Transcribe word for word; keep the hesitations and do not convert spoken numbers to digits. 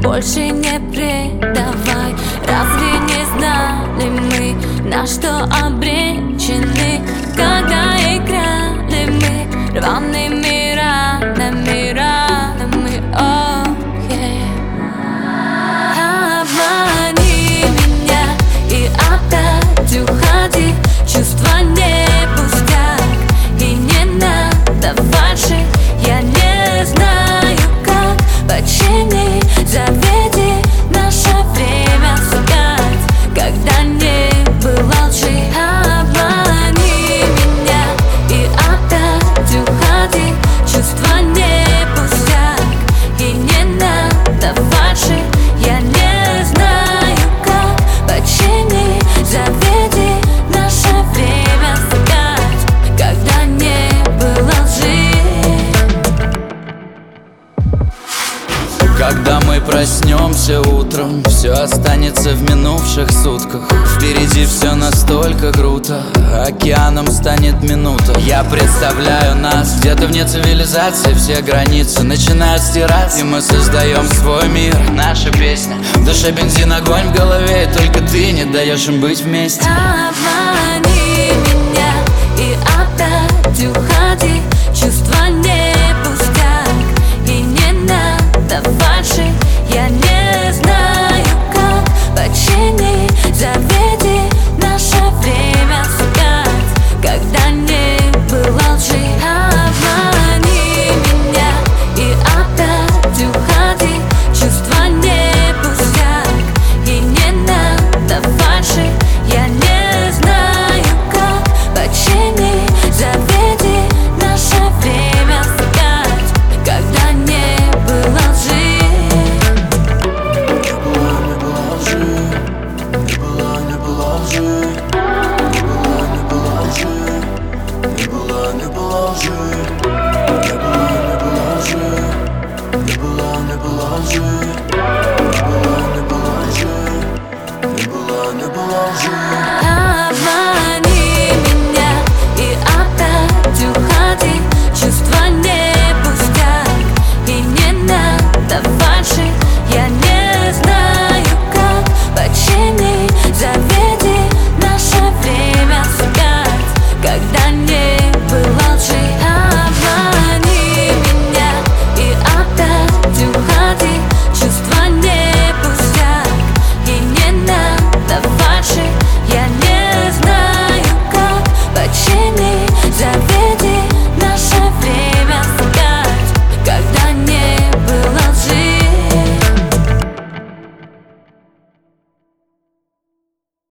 больше не предавай. Разве не знали мы, на что обречены, когда играли мы рваными ранами, ранами, oh, yeah. Обмани меня и опять уходи. Чувства не пустяк, и не надо фальши. Я не знаю, как почини, заведи наше время сгать, когда не было лжи. Обмани меня и опять уходи. Чувства не пустяк, и не надо фальши. Я не знаю, как почини, заведи наше время сгать, когда не было лжи. Когда мы проснемся утром, все останется в минувших сутках. Впереди все настолько круто, океаном станет минута. Я представляю нас где-то вне цивилизации. Все границы начинают стираться, и мы создаем свой мир. Наша песня, в душе бензин, огонь в голове, и только ты не даешь им быть вместе. Обмани меня и опять уходи. Чувства не пустяк, и не надо фальши. Я не знаю, как почини, заведи наше время сгать, когда не было лжи. Обмани меня и опять уходи. Чувства не пустяк, и не надо фальши. Я не знаю, как почини, заведи наше время сгать, когда не было лжи. Не было, не было лжи.